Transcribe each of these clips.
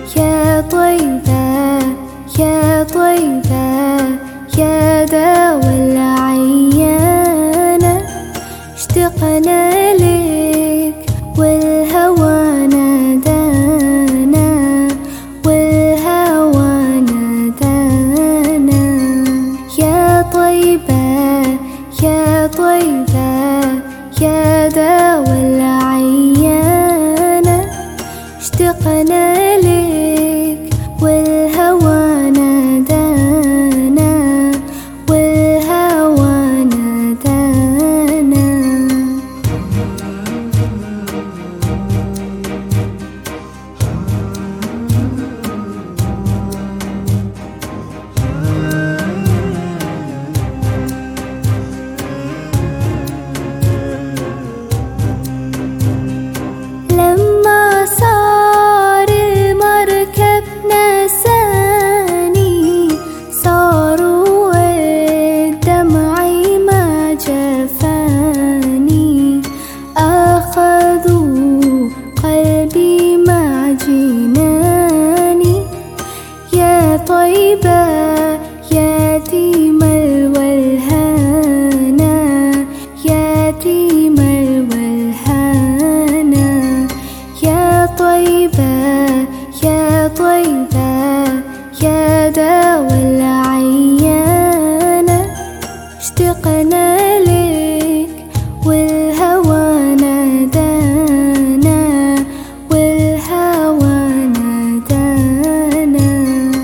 يا طيبة يا طيبة يا دوا العيانة، اشتقنا لك والهوى نادانا، والهوى نادانا. يا طيبة يا طيبة يا دوا العيانة، اشتقنا لك والهوى نادانا، والهوى نادانا. لما صار المركب نساني، صاروا الدمع ما جفاني، أخذوا قلبي مع جناني. يا طيبة يتيم الولهانا، يتيم الولهانا. يا طيبة يا طيبة يا دوا العيانة، اشتقنا لك والهوى نادانا، والهوى نادانا.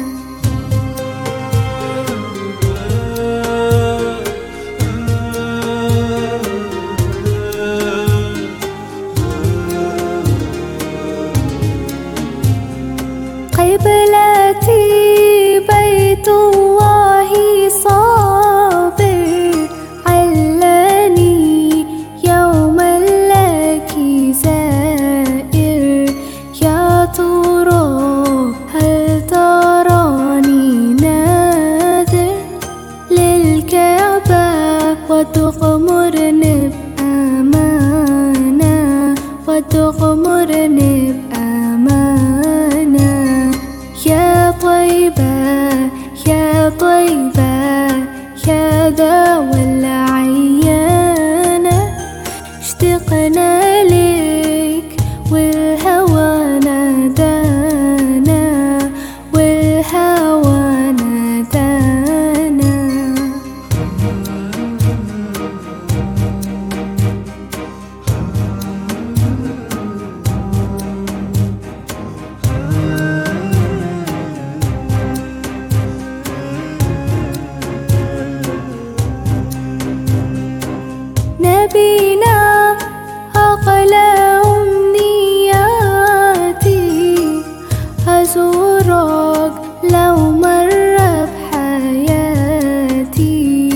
قبلتي بيت الله صابر، علاني يوما لك زائر. يا ترى هل تراني ناذر للكعبة، وتغمرني بأمانة، وتغمرني بأمانة. يا طيبة يا طيبة يا دوا العيانة، اشتقنا لك والهوى نادانا، والهوى نادانا. نبينا أغلى أمنياتي، أزورك لو مر بحياتي،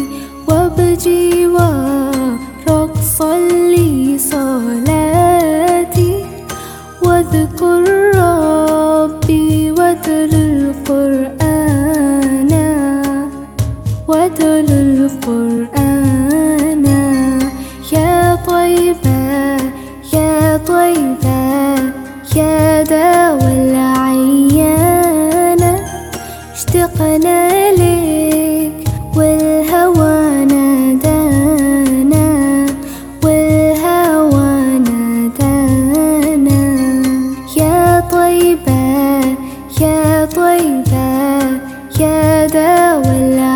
وبجوارك صلي صلاتي، واذكر ربي واتل القرآن، واتل القرآن. يا طيبة يا طيبة يا دوا العيانة، اشتقنا لك والهوى نادانا، والهوى نادانا. يا طيبة يا طيبة يا دوا العيانة،